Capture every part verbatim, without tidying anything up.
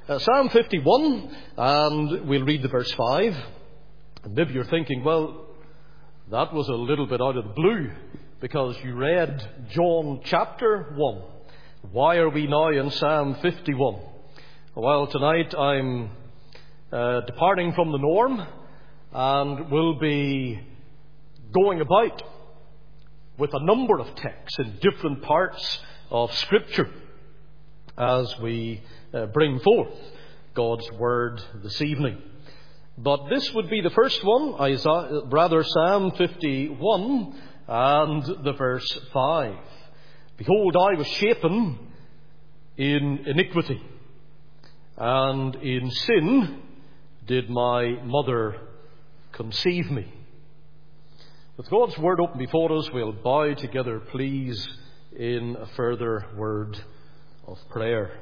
Uh, Psalm fifty-one, and we'll read the verse five. And maybe you're thinking, well, that was a little bit out of the blue, because you read John chapter one. Why are we now in Psalm fifty-one? Well, tonight I'm uh, departing from the norm, and will be going about with a number of texts in different parts of Scripture as we uh, bring forth God's Word this evening. But this would be the first one, Isaiah, rather Psalm fifty-one and the verse five. Behold, I was shapen in iniquity, and in sin did my mother conceive me. With God's Word open before us, we'll bow together, please, in a further word of prayer.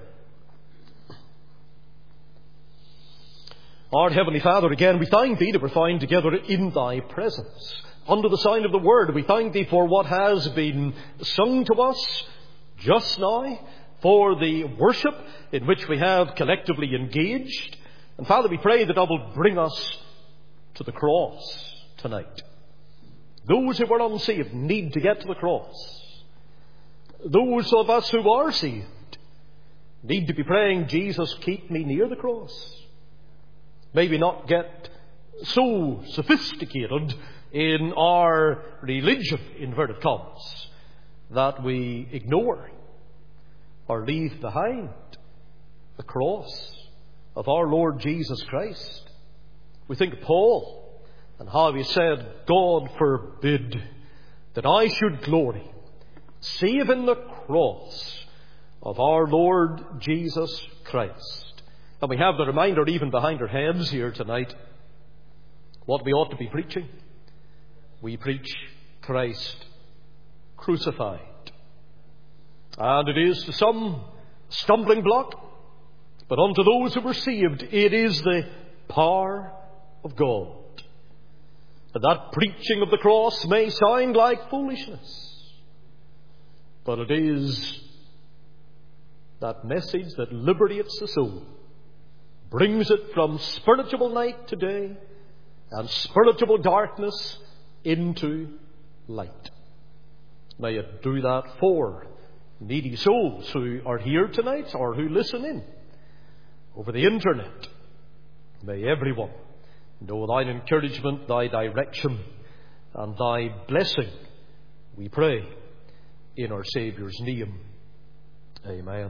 Our Heavenly Father, again, we thank Thee that we're found together in Thy presence. Under the sign of the Word, we thank Thee for what has been sung to us just now, for the worship in which we have collectively engaged. And Father, we pray that Thou wilt bring us to the cross tonight. Those who are unsaved need to get to the cross. Those of us who are saved need to be praying, Jesus, keep me near the cross. Maybe not get so sophisticated in our religion, inverted commas, that we ignore or leave behind the cross of our Lord Jesus Christ. We think of Paul and how he said, God forbid that I should glory save in the cross of our Lord Jesus Christ. And we have the reminder even behind our heads here tonight what we ought to be preaching. We preach Christ crucified. And it is to some stumbling block, but unto those who were saved, it is the power of God. And that preaching of the cross may sound like foolishness, but it is that message that liberates the soul, brings it from spiritual night to day and spiritual darkness into light. May it do that for needy souls who are here tonight or who listen in over the internet. May everyone know Thine encouragement, Thy direction, and Thy blessing, we pray, in our Saviour's name. Amen.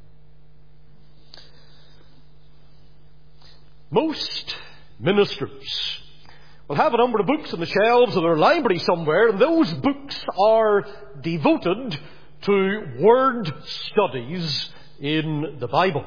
Most ministers will have a number of books on the shelves of their library somewhere, and those books are devoted to word studies in the Bible.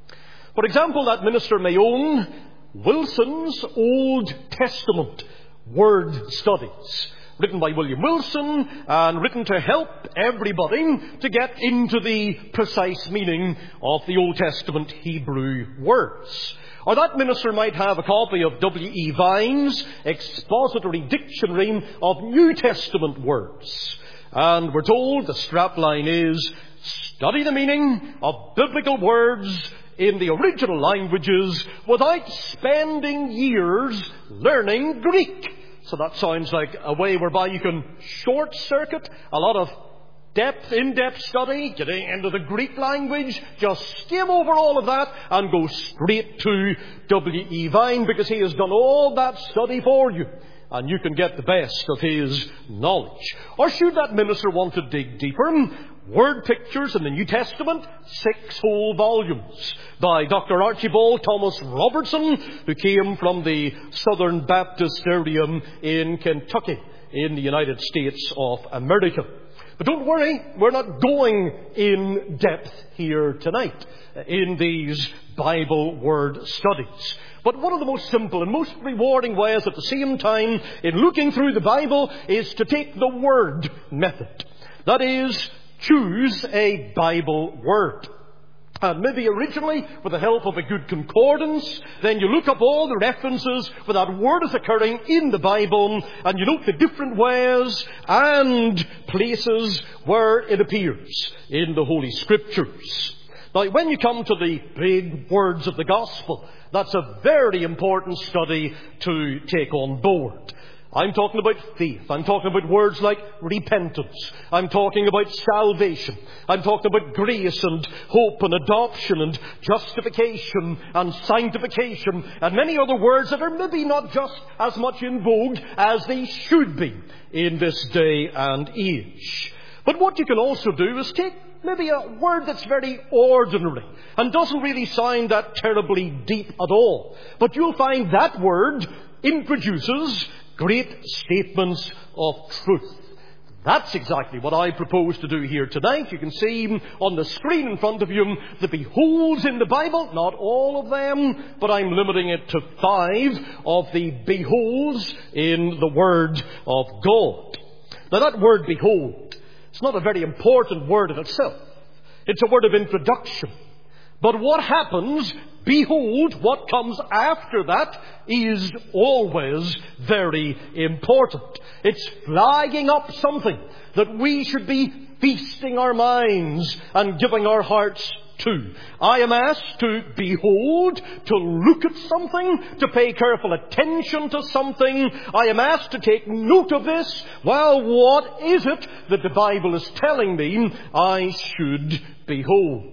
For example, that minister may own Wilson's Old Testament Word Studies, written by William Wilson and written to help everybody to get into the precise meaning of the Old Testament Hebrew words. Or that minister might have a copy of W E Vine's Expository Dictionary of New Testament Words. And we're told the strapline is, study the meaning of biblical words in the original languages without spending years learning Greek. So that sounds like a way whereby you can short-circuit a lot of depth, in-depth study, getting into the Greek language. Just skim over all of that and go straight to W E Vine, because he has done all that study for you, and you can get the best of his knowledge. Or should that minister want to dig deeper, Word Pictures in the New Testament, six whole volumes by Doctor Archibald Thomas Robertson, who came from the Southern Baptist area in Kentucky in the United States of America. But don't worry, we're not going in depth here tonight in these Bible word studies. But one of the most simple and most rewarding ways at the same time in looking through the Bible is to take the word method. That is, choose a Bible word. And maybe originally, with the help of a good concordance, then you look up all the references where that word is occurring in the Bible, and you note the different ways and places where it appears in the Holy Scriptures. Now, when you come to the big words of the gospel, that's a very important study to take on board. I'm talking about faith. I'm talking about words like repentance. I'm talking about salvation. I'm talking about grace and hope and adoption and justification and sanctification and many other words that are maybe not just as much in vogue as they should be in this day and age. But what you can also do is take maybe a word that's very ordinary and doesn't really sound that terribly deep at all. But you'll find that word introduces great statements of truth. That's exactly what I propose to do here tonight. You can see on the screen in front of you the beholds in the Bible. Not all of them, but I'm limiting it to five of the beholds in the Word of God. Now, that word behold, it's not a very important word in itself. It's a word of introduction. But what happens, behold, what comes after that is always very important. It's flagging up something that we should be feasting our minds and giving our hearts to. I am asked to behold, to look at something, to pay careful attention to something. I am asked to take note of this. Well, what is it that the Bible is telling me I should behold?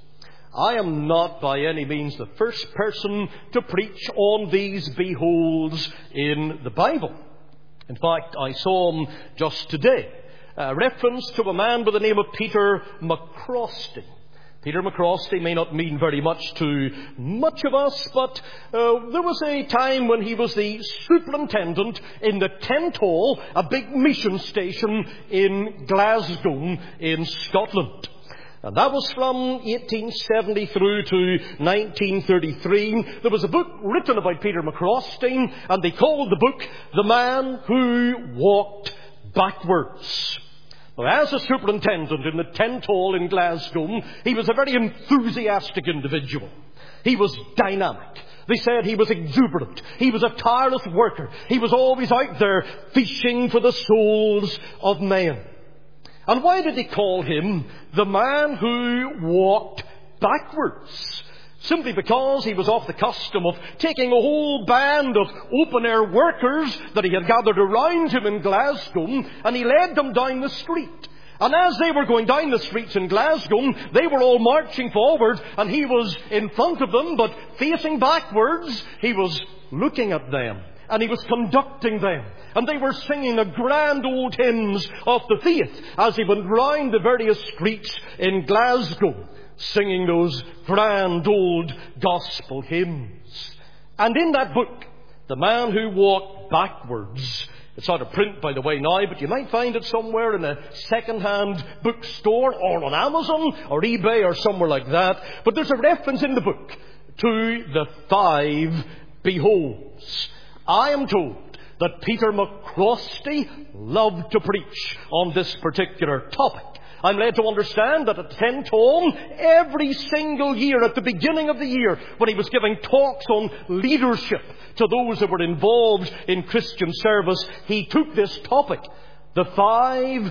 I am not by any means the first person to preach on these beholds in the Bible. In fact, I saw just today a reference to a man by the name of Peter McCrosty. Peter McCrosty may not mean very much to much of us, but uh, there was a time when he was the superintendent in the Tent Hall, a big mission station in Glasgow in Scotland. And that was from eighteen seventy through to nineteen thirty-three. There was a book written about Peter McCrosty, and they called the book The Man Who Walked Backwards. Now, as a superintendent in the Tent Hall in Glasgow, he was a very enthusiastic individual. He was dynamic. They said he was exuberant. He was a tireless worker. He was always out there fishing for the souls of men. And why did they call him the man who walked backwards? Simply because he was off the custom of taking a whole band of open-air workers that he had gathered around him in Glasgow, and he led them down the street. And as they were going down the streets in Glasgow, they were all marching forward, and he was in front of them, but facing backwards. He was looking at them, and he was conducting them. And they were singing the grand old hymns of the faith as he went round the various streets in Glasgow, singing those grand old gospel hymns. And in that book, The Man Who Walked Backwards, it's out of print, by the way, now, but you might find it somewhere in a second-hand bookstore or on Amazon or eBay or somewhere like that. But there's a reference in the book to the five beholds. I am told that Peter McCrosty loved to preach on this particular topic. I'm led to understand that at Tent Hall, every single year, at the beginning of the year, when he was giving talks on leadership to those that were involved in Christian service, he took this topic, the five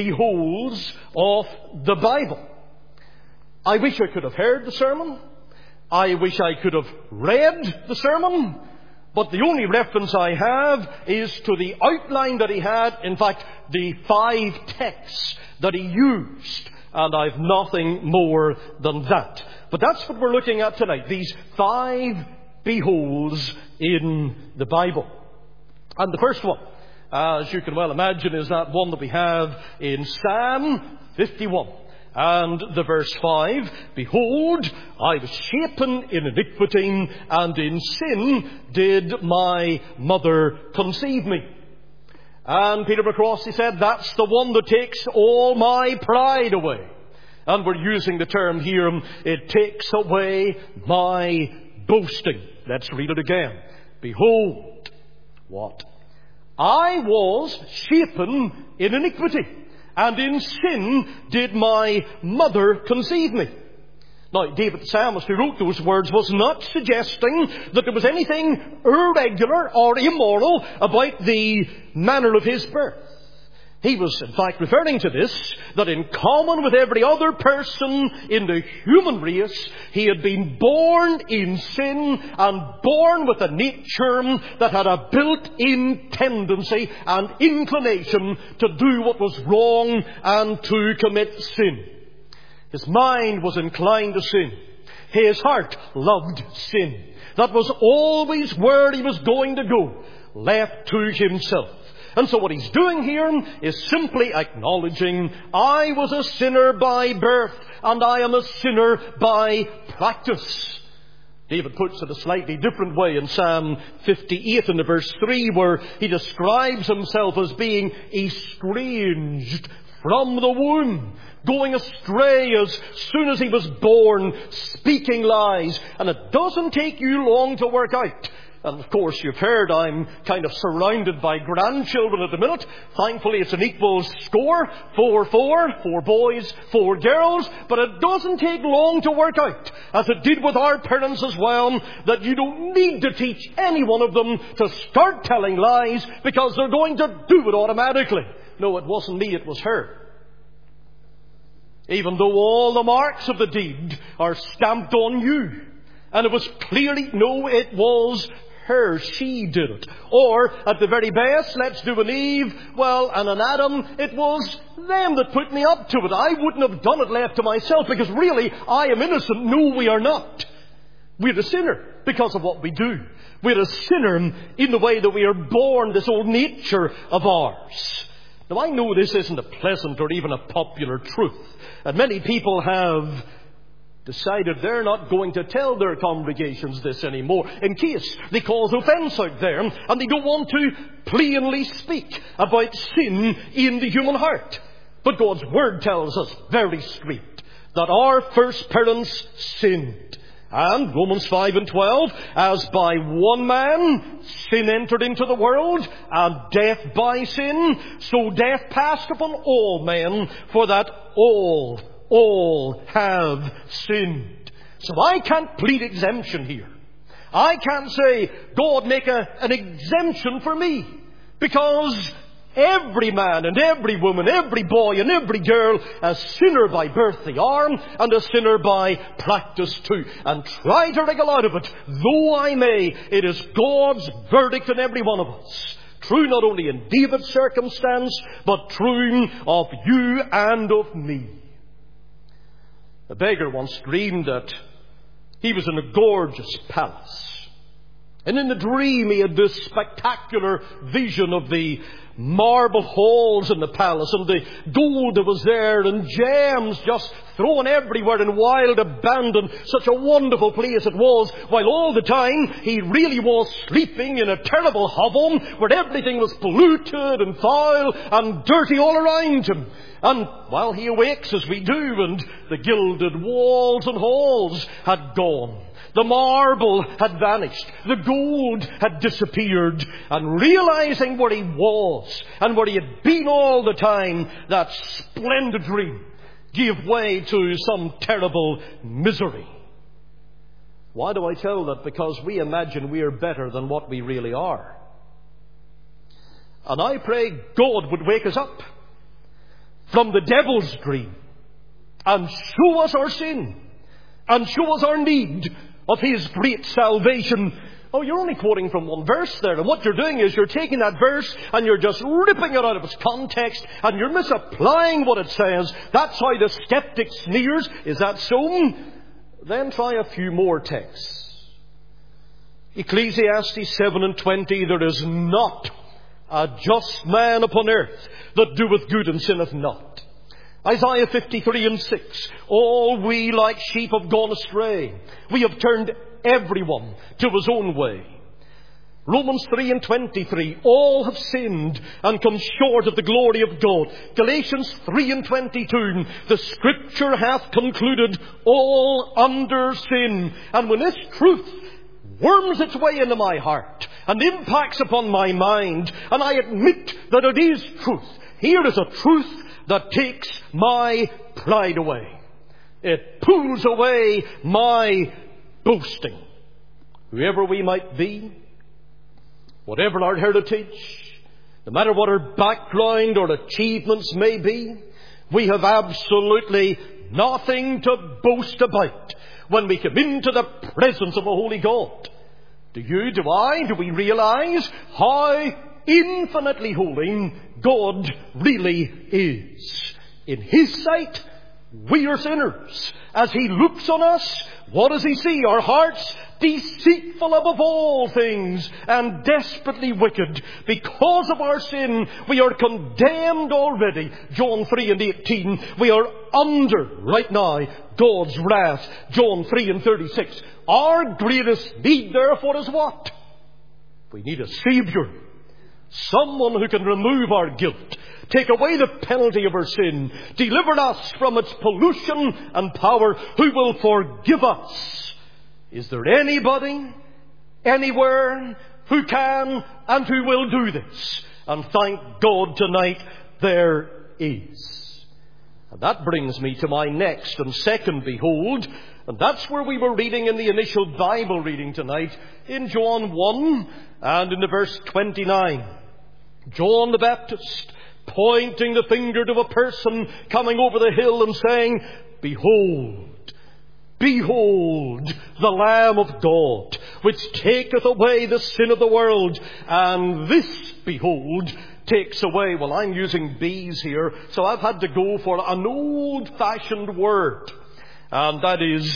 beholds of the Bible. I wish I could have heard the sermon. I wish I could have read the sermon. But the only reference I have is to the outline that he had. In fact, the five texts that he used. And I've nothing more than that. But that's what we're looking at tonight. These five beholds in the Bible. And the first one, as you can well imagine, is that one that we have in Psalm fifty-one. And the verse five, Behold, I was shapen in iniquity, and in sin did my mother conceive me. And Peter McCrosty said, that's the one that takes all my pride away. And we're using the term here, it takes away my boasting. Let's read it again. Behold, what? I was shapen in iniquity, and in sin did my mother conceive me. Now, David the psalmist, who wrote those words, was not suggesting that there was anything irregular or immoral about the manner of his birth. He was, in fact, referring to this, that in common with every other person in the human race, he had been born in sin and born with a nature that had a built-in tendency and inclination to do what was wrong and to commit sin. His mind was inclined to sin. His heart loved sin. That was always where he was going to go, left to himself. And so what he's doing here is simply acknowledging, I was a sinner by birth, and I am a sinner by practice. David puts it a slightly different way in Psalm fifty-eight in the verse three, where he describes himself as being estranged from the womb, going astray as soon as he was born, speaking lies. And it doesn't take you long to work out. And of course, you've heard I'm kind of surrounded by grandchildren at the minute. Thankfully, it's an equal score. Four, four. Four boys, four girls. But it doesn't take long to work out, as it did with our parents as well, that you don't need to teach any one of them to start telling lies because they're going to do it automatically. No, it wasn't me, it was her. Even though all the marks of the deed are stamped on you. And it was clearly, no, it was her. She did it. Or, at the very best, let's do an Eve, well, and an Adam, it was them that put me up to it. I wouldn't have done it left to myself, because really, I am innocent. No, we are not. We're a sinner because of what we do. We're a sinner in the way that we are born, this old nature of ours. Now, I know this isn't a pleasant or even a popular truth, and many people have decided they're not going to tell their congregations this anymore, in case they cause offence out there, and they don't want to plainly speak about sin in the human heart. But God's Word tells us very straight that our first parents sinned. And Romans five and twelve, as by one man sin entered into the world, and death by sin, so death passed upon all men, for that all All have sinned. So I can't plead exemption here. I can't say, God, make a, an exemption for me. Because every man and every woman, every boy and every girl, a sinner by birth they are, and a sinner by practice too. And try to wriggle out of it, though I may, it is God's verdict on every one of us. True not only in David's circumstance, but true of you and of me. A beggar once dreamed that he was in a gorgeous palace. And in the dream he had this spectacular vision of the marble halls in the palace and the gold that was there and gems just thrown everywhere in wild abandon. Such a wonderful place it was, while all the time he really was sleeping in a terrible hovel where everything was polluted and foul and dirty all around him. And while he awakes, as we do, and the gilded walls and halls had gone, the marble had vanished, the gold had disappeared, and realizing where he was and where he had been all the time, that splendid dream gave way to some terrible misery. Why do I tell that? Because we imagine we are better than what we really are. And I pray God would wake us up from the devil's dream and show us our sin and show us our need of His great salvation. Oh, you're only quoting from one verse there, and what you're doing is you're taking that verse and you're just ripping it out of its context and you're misapplying what it says. That's how the skeptic sneers. Is that so? Then try a few more texts. Ecclesiastes seven and twenty, there is not a just man upon earth that doeth good and sinneth not. Isaiah fifty-three and six, all we like sheep have gone astray. We have turned everyone to his own way. Romans three and twenty-three, all have sinned and come short of the glory of God. Galatians three and twenty-two, the Scripture hath concluded all under sin. And when this truth worms its way into my heart and impacts upon my mind, and I admit that it is truth, here is a truth that takes my pride away. It pulls away my boasting. Whoever we might be, whatever our heritage, No matter what our background or achievements may be, we have absolutely nothing to boast about when we come into the presence of a holy God. Do you, do I, do we realize how infinitely holy God really is? In His sight, we are sinners. As He looks on us, what does He see? Our hearts deceitful above all things and desperately wicked. Because of our sin, we are condemned already. John three and eighteen. We are under, right now, God's wrath. John three and thirty-six. Our greatest need, therefore, is what? We need a Saviour. Someone who can remove our guilt, take away the penalty of our sin, deliver us from its pollution and power, who will forgive us. Is there anybody, anywhere, who can and who will do this? And thank God tonight there is. And that brings me to my next and second behold, and that's where we were reading in the initial Bible reading tonight, in John one and in the verse twenty-nine. John the Baptist pointing the finger to a person coming over the hill and saying, Behold, behold the Lamb of God, which taketh away the sin of the world. And this, behold, takes away, well, I'm using bees here, so I've had to go for an old-fashioned word, and that is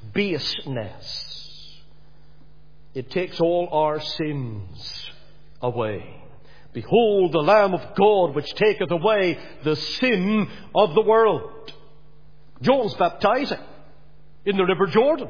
baseness. It takes all our sins away. Behold the Lamb of God, which taketh away the sin of the world. John's baptizing in the River Jordan.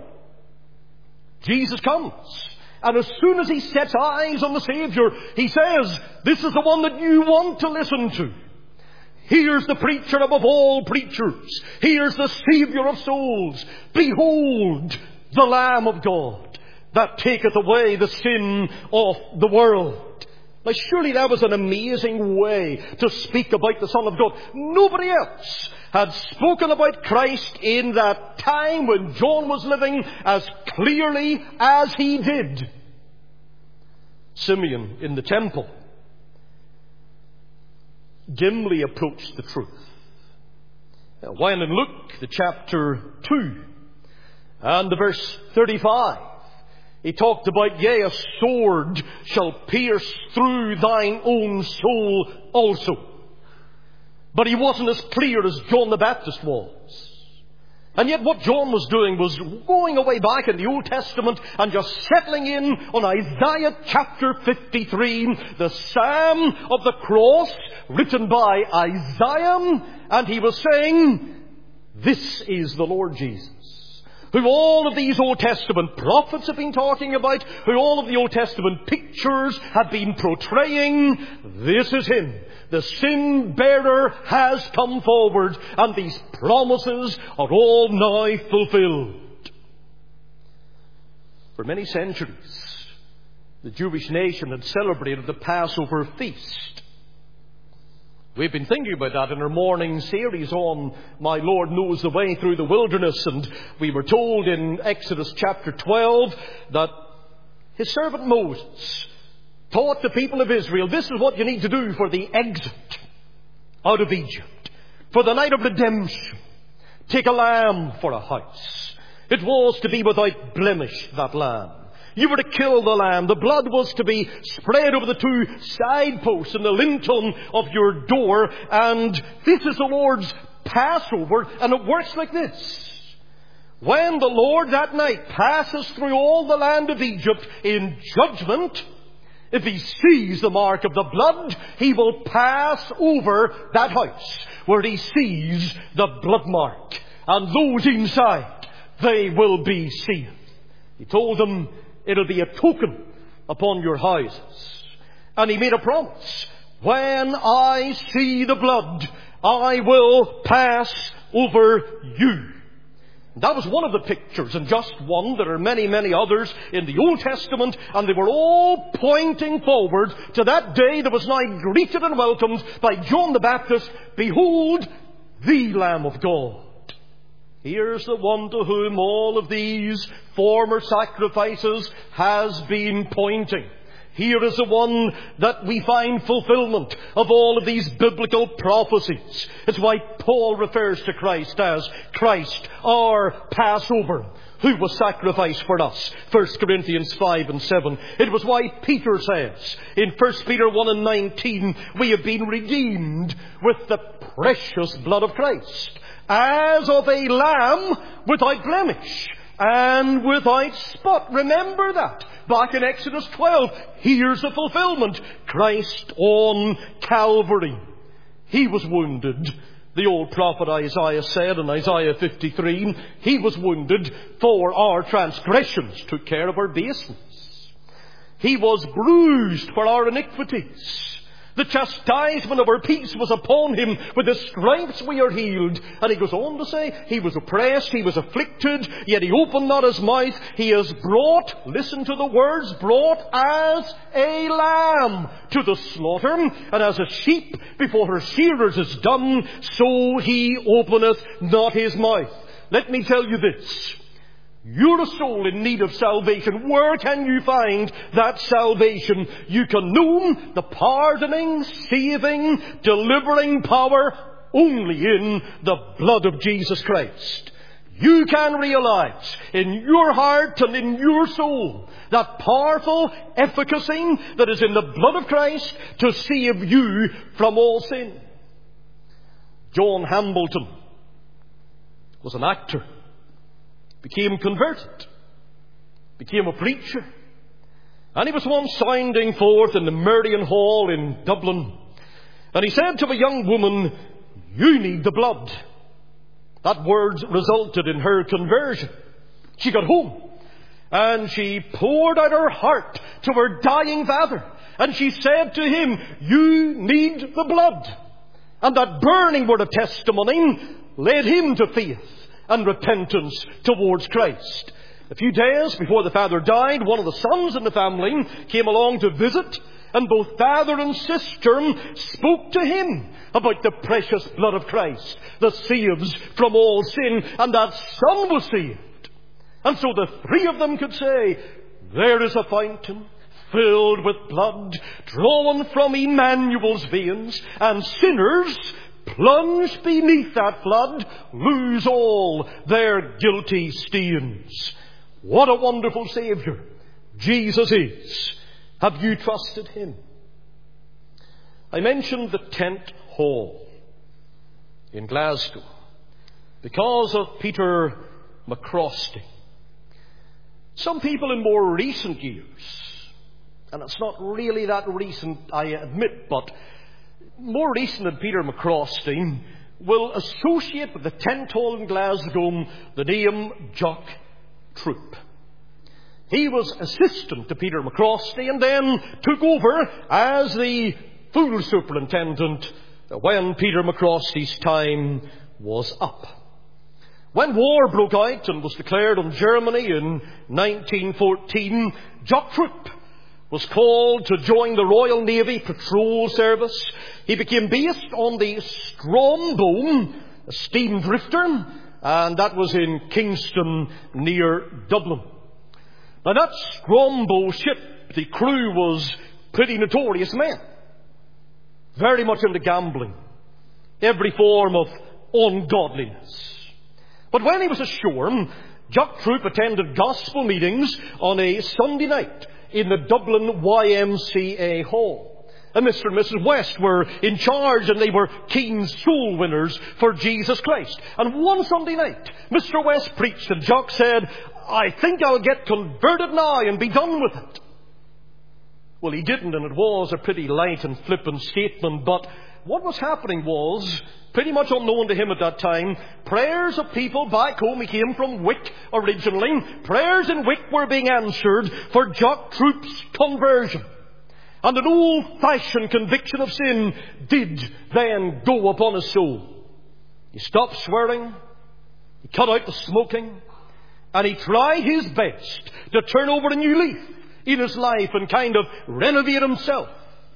Jesus comes, and as soon as he sets eyes on the Saviour, he says, this is the one that you want to listen to. Here's the preacher above all preachers. Here's the Saviour of souls. Behold the Lamb of God, that taketh away the sin of the world. Now, surely that was an amazing way to speak about the Son of God. Nobody else had spoken about Christ in that time when John was living as clearly as he did. Simeon in the temple dimly approached the truth. Now, when in Luke, the chapter two and the verse thirty-five, he talked about, yea, a sword shall pierce through thine own soul also. But he wasn't as clear as John the Baptist was. And yet what John was doing was going away back in the Old Testament and just settling in on Isaiah chapter fifty-three, the Psalm of the Cross, written by Isaiah. And he was saying, this is the Lord Jesus, who all of these Old Testament prophets have been talking about, who all of the Old Testament pictures have been portraying. This is Him. The sin bearer has come forward, and these promises are all now fulfilled. For many centuries, the Jewish nation had celebrated the Passover feast. We've been thinking about that in our morning series on My Lord Knows the Way Through the Wilderness, and we were told in Exodus chapter twelve that His servant Moses taught the people of Israel, this is what you need to do for the exit out of Egypt, for the night of redemption. Take a lamb for a house. It was to be without blemish, that lamb. You were to kill the lamb. The blood was to be spread over the two side posts and the lintel of your door. And this is the Lord's Passover, and it works like this. When the Lord that night passes through all the land of Egypt in judgment, if He sees the mark of the blood, He will pass over that house where He sees the blood mark. And those inside, they will be saved. He told them, it'll be a token upon your houses. And He made a promise. When I see the blood, I will pass over you. That was one of the pictures, and just one. There are many, many others in the Old Testament, and they were all pointing forward to that day that was now greeted and welcomed by John the Baptist. Behold, the Lamb of God. Here's the one to whom all of these former sacrifices has been pointing. Here is the one that we find fulfillment of all of these biblical prophecies. It's why Paul refers to Christ as Christ, our Passover, who was sacrificed for us. First Corinthians five and seven. It was why Peter says in First Peter one and nineteen, we have been redeemed with the precious blood of Christ, as of a lamb without blemish and without spot. Remember that. Back in Exodus twelve, here's the fulfillment. Christ on Calvary. He was wounded. The old prophet Isaiah said in Isaiah fifty-three, He was wounded for our transgressions, took care of our baseness. He was bruised for our iniquities. The chastisement of our peace was upon Him. With His stripes we are healed. And he goes on to say, He was oppressed, He was afflicted, yet He opened not His mouth. He is brought, listen to the words, brought as a lamb to the slaughter, and as a sheep before her shearers is dumb, so He openeth not His mouth. Let me tell you this. You're a soul in need of salvation. Where can you find that salvation? You can know the pardoning, saving, delivering power only in the blood of Jesus Christ. You can realize in your heart and in your soul that powerful efficacy that is in the blood of Christ to save you from all sin. John Hambleton was an actor. Became converted, became a preacher. And he was once sounding forth in the Merrion Hall in Dublin. And he said to a young woman, you need the blood. That word resulted in her conversion. She got home and she poured out her heart to her dying father. And she said to him, you need the blood. And that burning word of testimony led him to faith and repentance towards Christ. A few days before the father died, one of the sons in the family came along to visit, and both father and sister spoke to him about the precious blood of Christ that saves from all sin, and that son was saved. And so the three of them could say, there is a fountain filled with blood drawn from Emmanuel's veins, and sinners plunge beneath that flood, lose all their guilty stains. What a wonderful Saviour Jesus is. Have you trusted Him? I mentioned the Tent Hall in Glasgow because of Peter McCrosty. Some people in more recent years, and it's not really that recent, I admit, but more recent than Peter McCrosty, will associate with the Tent Hall in Glasgow the name Jock Troop. He was assistant to Peter McCrosty and then took over as the Fool Superintendent when Peter McCrosty's time was up. When war broke out and was declared on Germany in nineteen fourteen, Jock Troop was called to join the Royal Navy Patrol Service. He became based on the Strombo, a steam drifter, and that was in Kingston near Dublin. Now that Strombo ship, the crew was pretty notorious men. Very much into gambling. Every form of ungodliness. But when he was ashore, Jock Troop attended gospel meetings on a Sunday night in the Dublin Y M C A Hall. And Mister and Missus West were in charge, and they were keen soul winners for Jesus Christ. And one Sunday night, Mister West preached, and Jock said, I think I'll get converted now and be done with it. Well, he didn't, and it was a pretty light and flippant statement, but what was happening was, pretty much unknown to him at that time, prayers of people back home, he came from Wick originally, prayers in Wick were being answered for Jock Troop's conversion. And an old-fashioned conviction of sin did then go upon his soul. He stopped swearing, he cut out the smoking, and he tried his best to turn over a new leaf in his life and kind of renovate himself.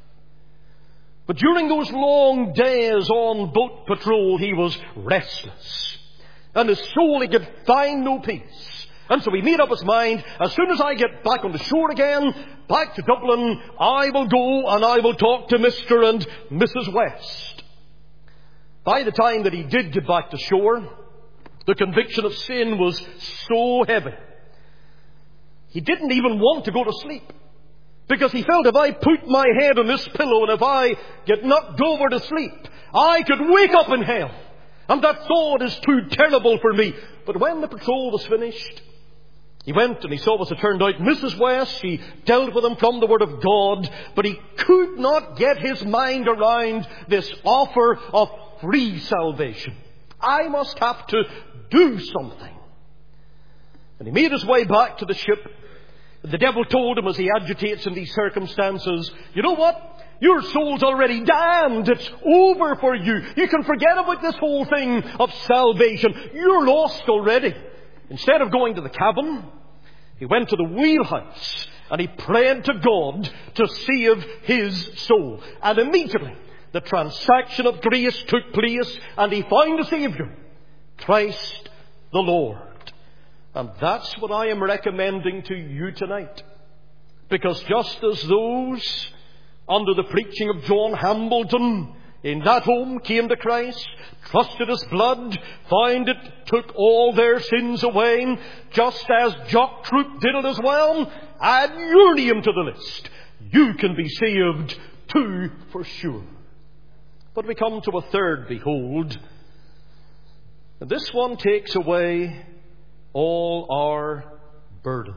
But during those long days on boat patrol, he was restless. And his soul, he could find no peace. And so he made up his mind, as soon as I get back on the shore again, back to Dublin, I will go and I will talk to Mister and Missus West. By the time that he did get back to shore, the conviction of sin was so heavy. He didn't even want to go to sleep. Because he felt if I put my head on this pillow and if I get knocked over to sleep, I could wake up in hell. And that thought is too terrible for me. But when the patrol was finished, he went and he saw, as it turned out, Missus West. She dealt with him from the Word of God. But he could not get his mind around this offer of free salvation. I must have to do something. And he made his way back to the ship. The devil told him, as he agitates in these circumstances, you know what? Your soul's already damned. It's over for you. You can forget about this whole thing of salvation. You're lost already. Instead of going to the cabin, he went to the wheelhouse and he prayed to God to save his soul. And immediately the transaction of grace took place and he found a Saviour, Christ the Lord. And that's what I am recommending to you tonight. Because just as those under the preaching of John Hambleton in that home came to Christ, trusted His blood, found it took all their sins away, just as Jock Troop did it as well, add your name to the list. You can be saved too, for sure. But we come to a third behold. And this one takes away all our burdens.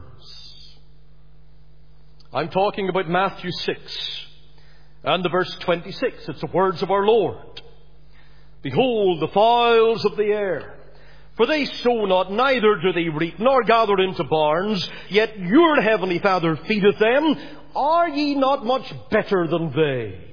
I'm talking about Matthew six and the verse twenty-six. It's the words of our Lord. Behold the fowls of the air, for they sow not, neither do they reap, nor gather into barns, yet your heavenly Father feedeth them. Are ye not much better than they?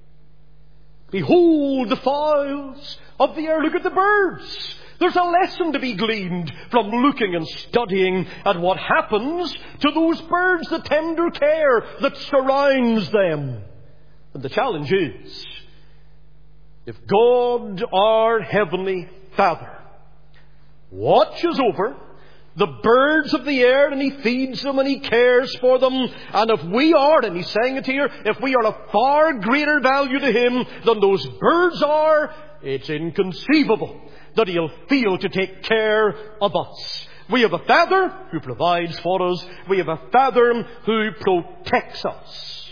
Behold the fowls of the air. Look at the birds. There's a lesson to be gleaned from looking and studying at what happens to those birds, the tender care that surrounds them. And the challenge is, if God, our Heavenly Father, watches over the birds of the air and He feeds them and He cares for them, and if we are, and He's saying it here, if we are of far greater value to Him than those birds are, it's inconceivable that He'll fail to take care of us. We have a Father who provides for us. We have a Father who protects us.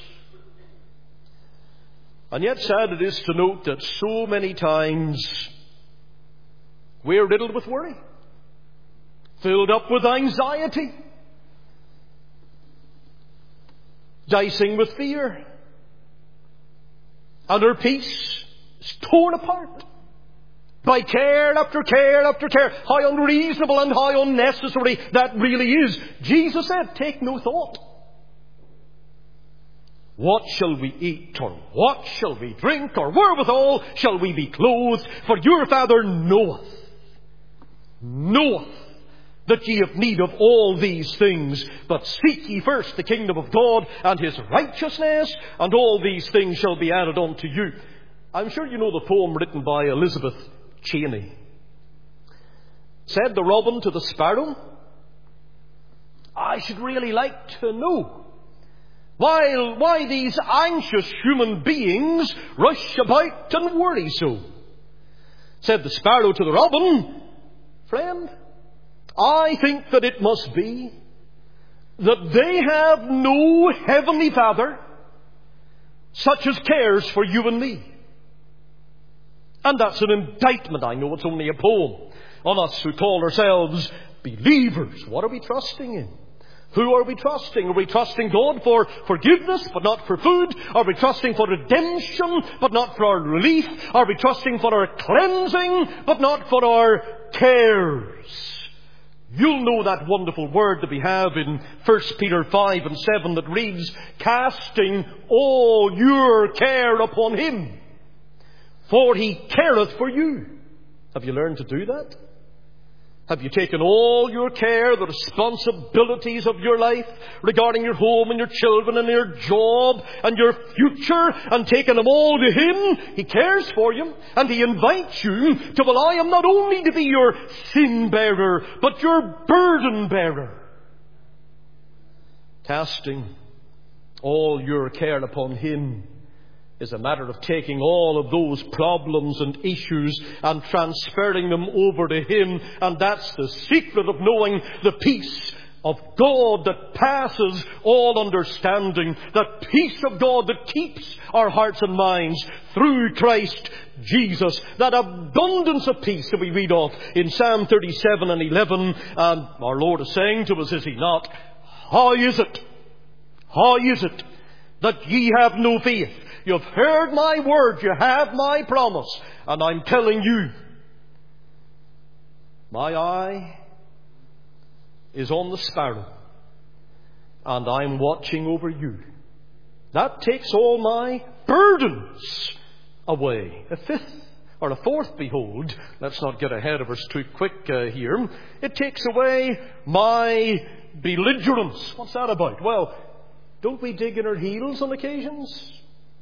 And yet sad it is to note that so many times we're riddled with worry, filled up with anxiety, dicing with fear, and our peace is torn apart by care after care after care. How unreasonable and how unnecessary that really is. Jesus said, take no thought. What shall we eat, or what shall we drink, or wherewithal shall we be clothed? For your Father knoweth, knoweth that ye have need of all these things. But seek ye first the kingdom of God and His righteousness, and all these things shall be added unto you. I'm sure you know the poem written by Elizabeth Cheney. Said the robin to the sparrow, I should really like to know why, why these anxious human beings rush about and worry so. Said the sparrow to the robin, friend, I think that it must be that they have no Heavenly Father such as cares for you and me. And that's an indictment, I know it's only a poem, on us who call ourselves believers. What are we trusting in? Who are we trusting? Are we trusting God for forgiveness, but not for food? Are we trusting for redemption, but not for our relief? Are we trusting for our cleansing, but not for our cares? You'll know that wonderful word that we have in First Peter five and seven that reads, casting all your care upon Him, for He careth for you. Have you learned to do that? Have you taken all your care, the responsibilities of your life regarding your home and your children and your job and your future, and taken them all to Him? He cares for you, and He invites you to, well, I am not only to be your sin bearer, but your burden bearer. Casting all your care upon Him is a matter of taking all of those problems and issues and transferring them over to Him. And that's the secret of knowing the peace of God that passes all understanding. That peace of God that keeps our hearts and minds through Christ Jesus. That abundance of peace that we read of in Psalm thirty-seven and eleven. And our Lord is saying to us, is He not? How is it? How is it that ye have no faith? You've heard my word, you have my promise, and I'm telling you, my eye is on the sparrow, and I'm watching over you. That takes all my burdens away. A fifth or a fourth, behold, let's not get ahead of us too quick uh, here. It takes away my belligerence. What's that about? Well, don't we dig in our heels on occasions?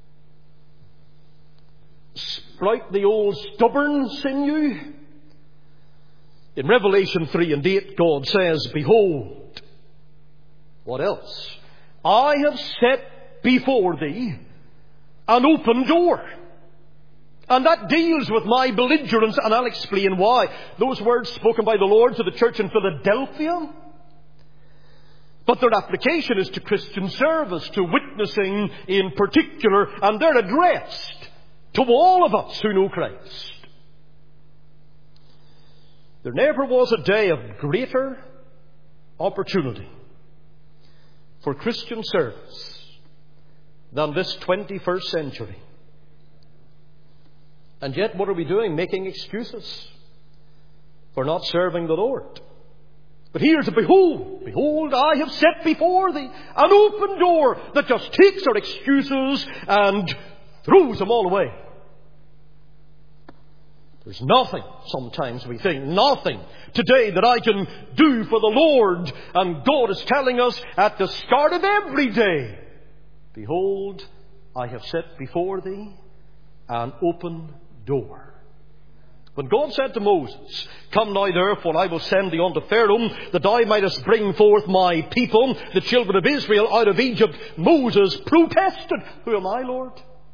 Sprout the old stubborn sinew? In Revelation three and eight, God says, behold, what else? I have set before thee an open door. And that deals with my belligerence, and I'll explain why. Those words spoken by the Lord to the church in Philadelphia, but their application is to Christian service, to witnessing in particular, and they're addressed to all of us who know Christ. There never was a day of greater opportunity for Christian service than this twenty-first century. And yet, what are we doing? Making excuses for not serving the Lord. But here's a behold, behold, I have set before thee an open door that just takes our excuses and throws them all away. There's nothing, sometimes we think, nothing today that I can do for the Lord. And God is telling us at the start of every day, behold, I have set before thee an open door. When God said to Moses, come now therefore, I will send thee unto Pharaoh, that thou mightest bring forth my people, the children of Israel, out of Egypt, Moses protested, who am I, Lord?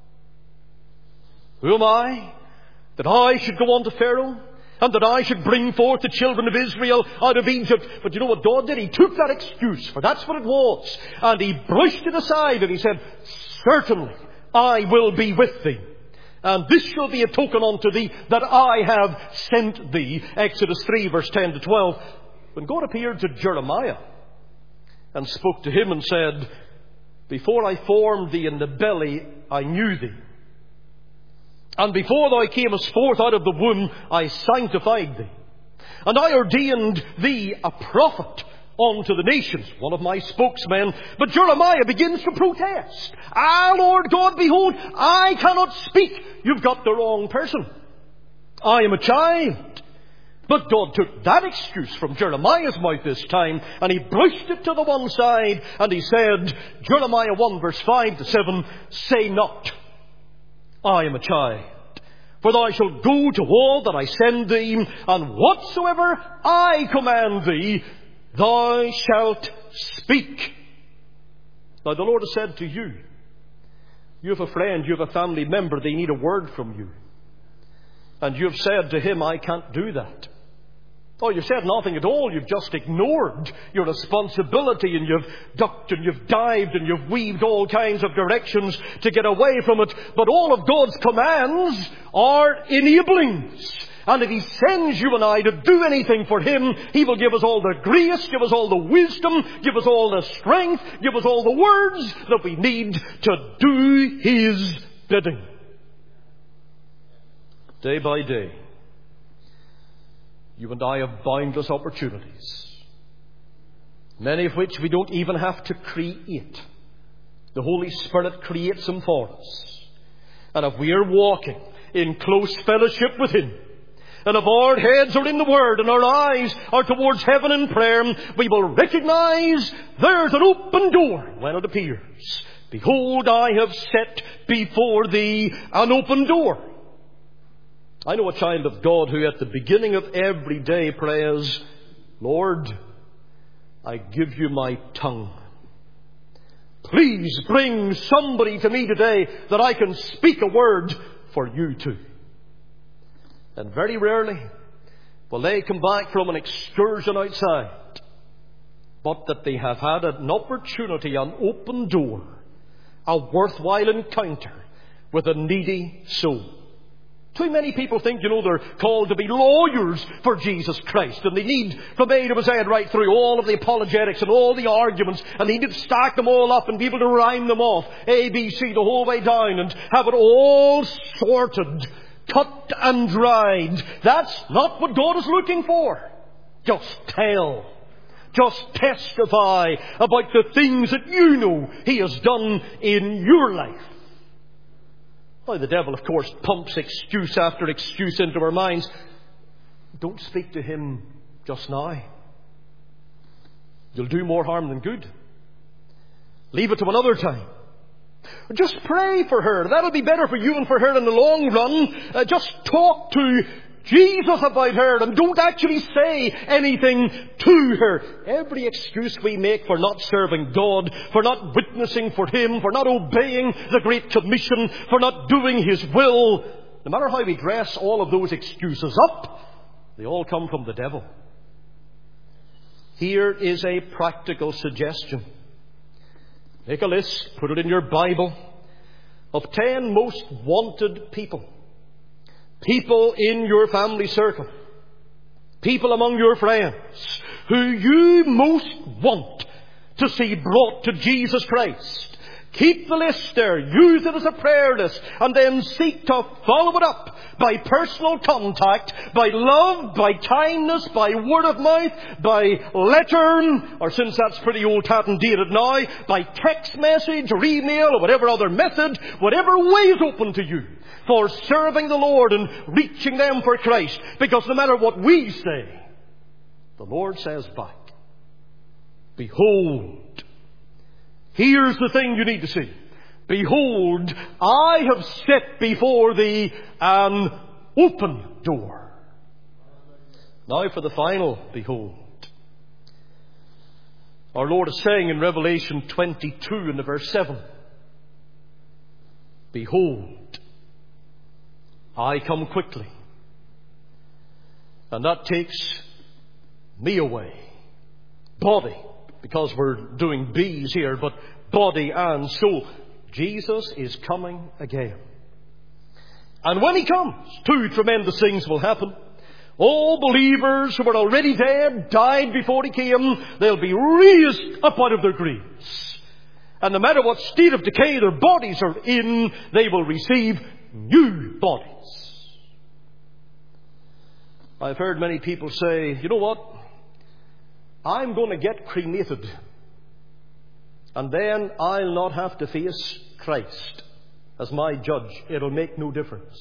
Who am I? That I should go unto Pharaoh, and that I should bring forth the children of Israel out of Egypt. But you know what God did? He took that excuse, for that's what it was, and He brushed it aside, and He said, certainly I will be with thee. And this shall be a token unto thee that I have sent thee. Exodus three, verse ten to twelve. When God appeared to Jeremiah and spoke to him and said, before I formed thee in the belly, I knew thee. And before thou camest forth out of the womb, I sanctified thee. And I ordained thee a prophet unto the nations, one of my spokesmen. But Jeremiah begins to protest. Ah, Lord God, behold, I cannot speak. You've got the wrong person. I am a child. But God took that excuse from Jeremiah's mouth this time, and He brushed it to the one side, and He said, Jeremiah one, verse five to seven, say not, I am a child. For thou shalt go to all that I send thee, and whatsoever I command thee, thou shalt speak. Now the Lord has said to you, you have a friend, you have a family member, they need a word from you. And you have said to him, I can't do that. Oh, you've said nothing at all. You've just ignored your responsibility, and you've ducked and you've dived and you've weaved all kinds of directions to get away from it. But all of God's commands are enablings. And if He sends you and I to do anything for Him, He will give us all the grace, give us all the wisdom, give us all the strength, give us all the words that we need to do His bidding. Day by day, you and I have boundless opportunities, many of which we don't even have to create. The Holy Spirit creates them for us. And if we are walking in close fellowship with Him, and if our heads are in the Word and our eyes are towards heaven in prayer, we will recognize there's an open door when it appears. Behold, I have set before thee an open door. I know a child of God who at the beginning of every day prays, Lord, I give you my tongue. Please bring somebody to me today that I can speak a word for you to. And very rarely will they come back from an excursion outside, but that they have had an opportunity, an open door, a worthwhile encounter with a needy soul. Too many people think, you know, they're called to be lawyers for Jesus Christ, and they need from A to Z right through all of the apologetics and all the arguments, and they need to stack them all up and be able to rhyme them off, A, B, C, the whole way down, and have it all sorted, cut and dried. That's not what God is looking for. Just tell. Just testify about the things that you know He has done in your life. Well, the devil, of course, pumps excuse after excuse into our minds. Don't speak to him just now. You'll do more harm than good. Leave it to another time. Just pray for her. That'll be better for you and for her in the long run. Uh, just talk to Jesus about her and don't actually say anything to her. Every excuse we make for not serving God, for not witnessing for Him, for not obeying the Great Commission, for not doing His will, no matter how we dress all of those excuses up, they all come from the devil. Here is a practical suggestion. Make a list, put it in your Bible, of ten most wanted people. People in your family circle. People among your friends who you most want to see brought to Jesus Christ. Keep the list there. Use it as a prayer list. And then seek to follow it up by personal contact, by love, by kindness, by word of mouth, by letter, or since that's pretty old hat and dated now, by text message or email or whatever other method, whatever way is open to you for serving the Lord and reaching them for Christ. Because no matter what we say, the Lord says back, behold, here's the thing you need to see. Behold, I have set before thee an open door. Now for the final behold. Our Lord is saying in Revelation twenty-two in the verse seven, behold, I come quickly. And that takes me away. Body, because we're doing bees here, but body and soul. Jesus is coming again. And when He comes, two tremendous things will happen. All believers who were already dead, died before He came, they'll be raised up out of their graves. And no matter what state of decay their bodies are in, they will receive new bodies. I've heard many people say, you know what? I'm going to get cremated. And then I'll not have to face Christ as my judge. It'll make no difference.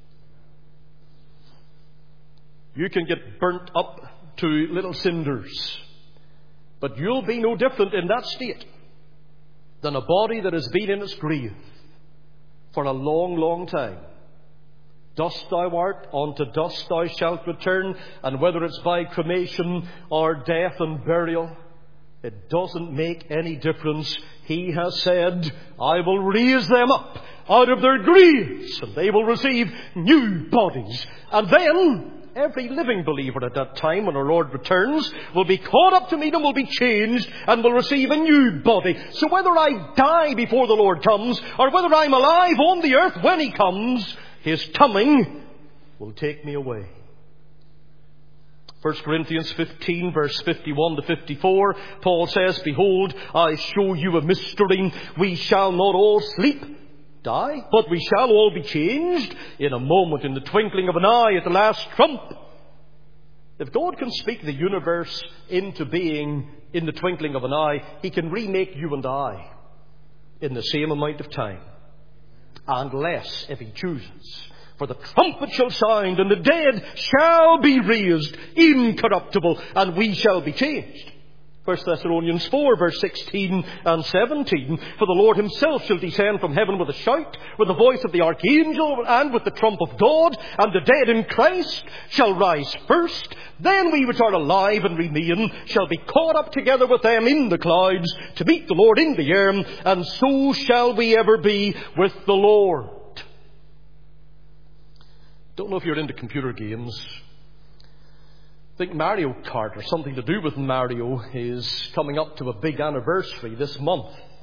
You can get burnt up to little cinders, but you'll be no different in that state than a body that has been in its grave for a long, long time. Dust thou art, unto dust thou shalt return, and whether it's by cremation or death and burial, it doesn't make any difference. He has said, I will raise them up out of their graves, and they will receive new bodies. And then every living believer at that time, when our Lord returns, will be caught up to meet Him, will be changed, and will receive a new body. So whether I die before the Lord comes, or whether I'm alive on the earth when He comes, His coming will take me away. First Corinthians fifteen, verse fifty-one to fifty-four, Paul says, behold, I show you a mystery. We shall not all sleep, die, but we shall all be changed in a moment, in the twinkling of an eye, at the last trump. If God can speak the universe into being in the twinkling of an eye, He can remake you and I in the same amount of time. And less, if He chooses. For the trumpet shall sound, and the dead shall be raised incorruptible, and we shall be changed. First Thessalonians four, verse sixteen and seventeen. For the Lord himself shall descend from heaven with a shout, with the voice of the archangel, and with the trump of God, and the dead in Christ shall rise first. Then we which are alive and remain shall be caught up together with them in the clouds to meet the Lord in the air, and so shall we ever be with the Lord. Don't know if you're into computer games. I think Mario Kart, or something to do with Mario, is coming up to a big anniversary this month.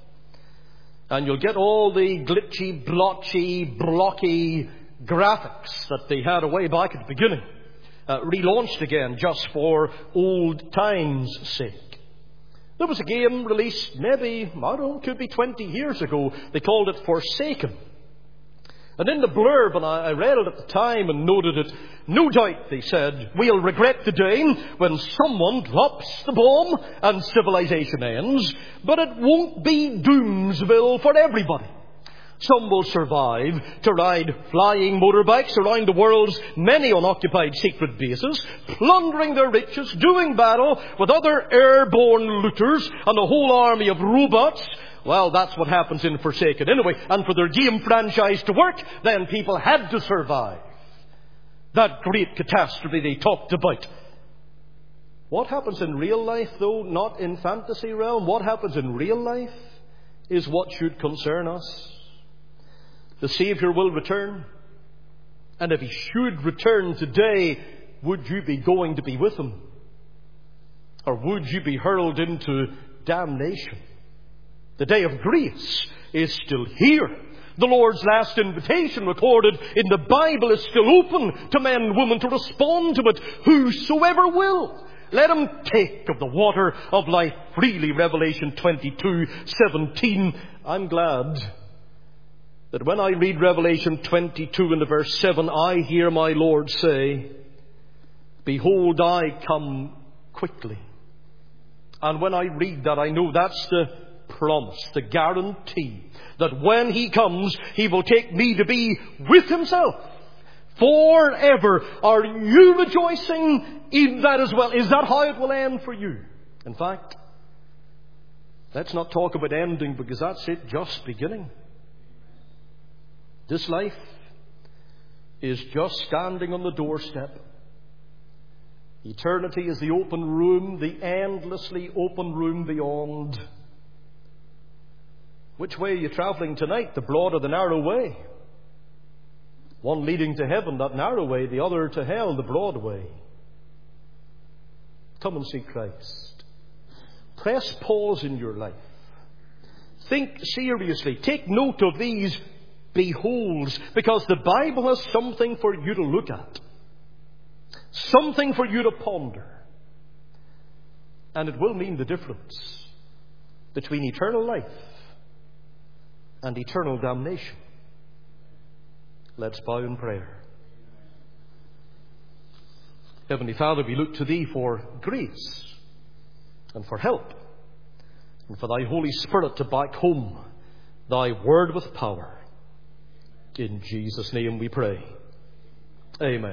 And you'll get all the glitchy, blotchy, blocky graphics that they had away back at the beginning, uh, relaunched again just for old times' sake. There was a game released maybe, I don't know, could be twenty years ago. They called it Forsaken. And in the blurb, and I read it at the time and noted it, no doubt, they said, we'll regret the day when someone drops the bomb and civilization ends, but it won't be Doomsville for everybody. Some will survive to ride flying motorbikes around the world's many unoccupied secret bases, plundering their riches, doing battle with other airborne looters and a whole army of robots. Well, that's what happens in Forsaken anyway. And for their game franchise to work, then people had to survive that great catastrophe they talked about. What happens in real life, though, not in fantasy realm, what happens in real life is what should concern us. The Saviour will return. And if he should return today, would you be going to be with him? Or would you be hurled into damnation? The day of grace is still here. The Lord's last invitation recorded in the Bible is still open to men and women to respond to it. Whosoever will, let him take of the water of life freely. Revelation twenty-two seventeen. I'm glad that when I read Revelation twenty-two and verse seven, I hear my Lord say, behold, I come quickly. And when I read that, I know that's the promise, the guarantee, that when he comes, he will take me to be with himself forever. Are you rejoicing in that as well? Is that how it will end for you? In fact, let's not talk about ending, because that's it, just beginning. This life is just standing on the doorstep. Eternity is the open room, the endlessly open room beyond. Which way are you travelling tonight? The broad or the narrow way? One leading to heaven, that narrow way, the other to hell, the broad way. Come and see Christ. Press pause in your life. Think seriously. Take note of these beholds, because the Bible has something for you to look at. Something for you to ponder. And it will mean the difference between eternal life and eternal damnation. Let's bow in prayer. Heavenly Father, we look to Thee for grace and for help, and for Thy Holy Spirit to back home Thy word with power. In Jesus' name we pray. Amen.